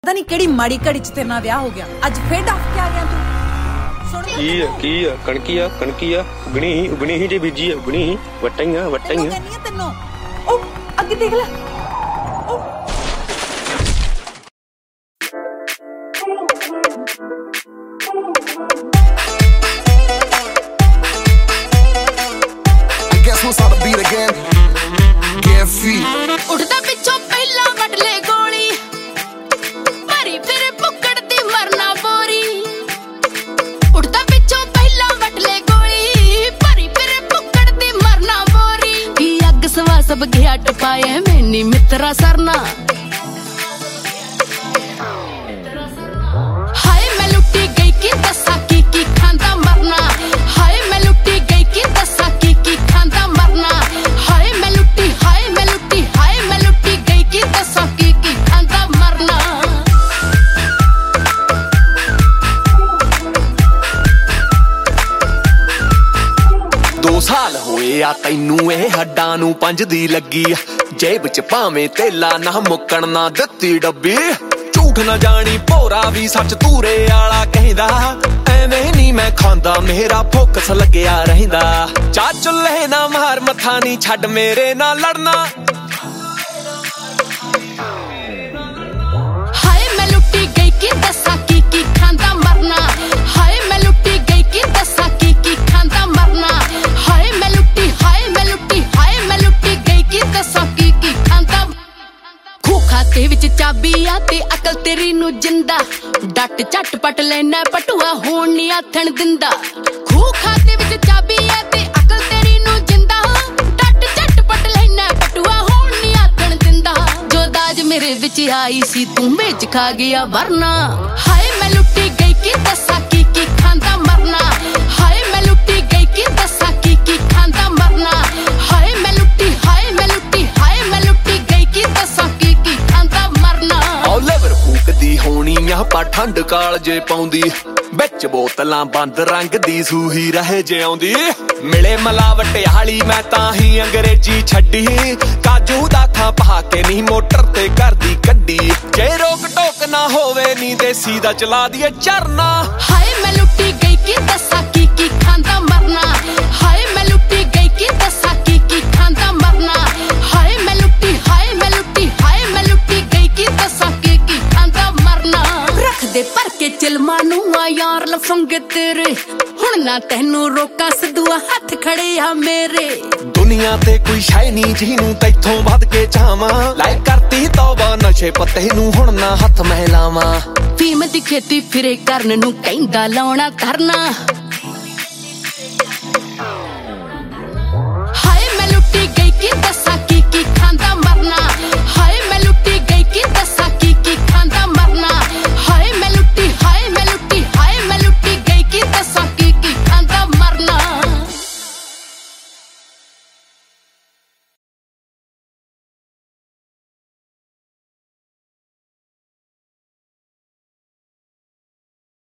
पता नहीं केड़ी माड़ी घड़ी च तेरे नाल विआह हो गया। अज फिर डफ के आ गया तू। की कणकी उगनी ही जे बीजी है उगनी ही वटाइयां कहनी है तन्नो ओ अगे देख ले I guess we'll start the beat again. Get feet. उठदा पिछों पहला वडले गोली मरी फिर पुकड़ दी मरना बोरी। उठदा पिछों पहला वडले गोली मरी फिर पुकड़ दी मरना बोरी। की अग सवा सब गया टपाए मैनी मित्रा सरना। हाय मैं लुटी गई की दसा की खांदा मरना। हाय मैं लुटी गई की दसा की खांदा मरना। हाय मैं लुटी गई की दसा की खांदा मरना। 2 साल होए आ तैनू ए हड्डां नू 5 दी लगी जेब च भावें तेला ना मुक्कण ना दित्ती डब्बी। झूठ ना जानी भोरा भी सच तूरे आला कहंदा एवें नी मैं खांदा मेरा फोकस लग्या रहिंदा। चा चुल्हे ना मार मथा नी छड्ड मेरे ना लड़ना। हाय मैं लुटी गई की दसा की खांदा मरना। हाय मैं लुटी गई की दसा की खांदा मरना। हाय मैं लुटी गई की दसा की खांदा। खू खाते विच चाबी आ ते अकल तेरी नू जिंदा। डट झटपट लेना पटुआ होण नी आथण दिंदा। खू खाते विच चाबी आ ते अकल तेरी नू जिंदा। डट झटपट लेना पटुआ होण नी आथण दिंदा। जो दाज मेरे विच आई सी तू बेच खा गया वरना। हाय मैं लुटी गई की दसा की खांदा मरना। हाय मैं लुटी गई की दसा की खांदा मरना। हाय मैं लुटी गई की दसा की खांदा मरना। औ लेवर फूकदी होनी आ पा ठंड काल जे पाउंदी बिच बोतलां बंद रंग दी सूही रहे जे आउंदी। मिले मिलावट हाली मैं तां ही अंग्रेजी छड्डी। काजू दा खां पा के नी मोटर ते करदी कड्डी। जे रोक टोक ना होवे नी देसी दा चला दिए चरना। हाय मैं लुटी गई की दसा की खांदा मरना। हाय मैं लुटी गई की दसा की खांदा मरना। हाय मैं लुटी गई की दसा की खांदा मरना। रख दे पर के चिलमा नू आ यार लफंगे तेरे हुण ना तैनू रोका सदुआ हथ खड़े आ मेरे। दुनिया ते कोई शै नी जीनू तैथों वध के चावां। लाइक करती तौबा नशे पत्ते नू हुण ना हथ महलावां। फीम दी खेती फिरे करन नू कहंदा लाउणा करना।